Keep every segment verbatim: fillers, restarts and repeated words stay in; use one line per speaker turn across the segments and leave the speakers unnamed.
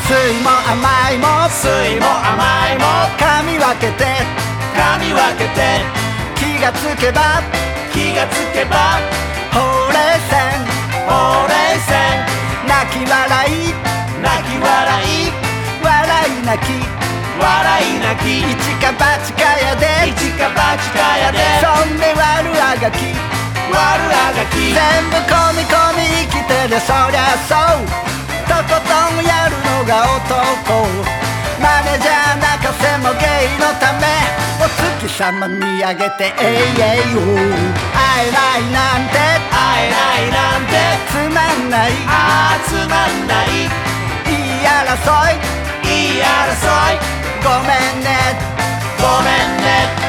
酸いも甘いも
酸いも甘いも
噛み分けて
噛み分けて
気がつけば
気がつけば
ほうれい線
ほうれい線
泣き笑い
泣き笑い
笑い泣き
笑い泣き
一か八かやで
一か八かやで
そんで悪あがき
悪あがき
全部込み込み生きてるそりゃそうとことんやるのが男マネージャー泣かせもゲイのためお月様見上げてえいえいお会えないなんて
会えないなんて
つまんない
あーつまんない
言い争い
言い争い
ごめんね
ごめんね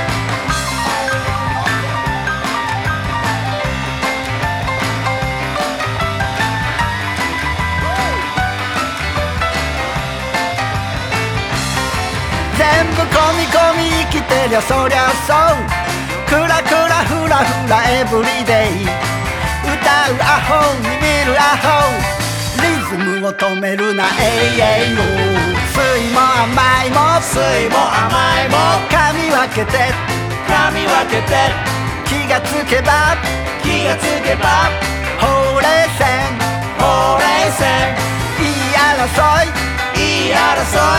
全部込み込み生きてりゃそりゃそうクラクラフラフラエブリデイ歌うアホに見るアホリズムを止めるなえいえいお酸いも甘いも
酸いも甘いも
噛み分けて
噛み分けて
気がつけば
気がつけば
ほうれい線
ほうれい線
言い争い
言い争い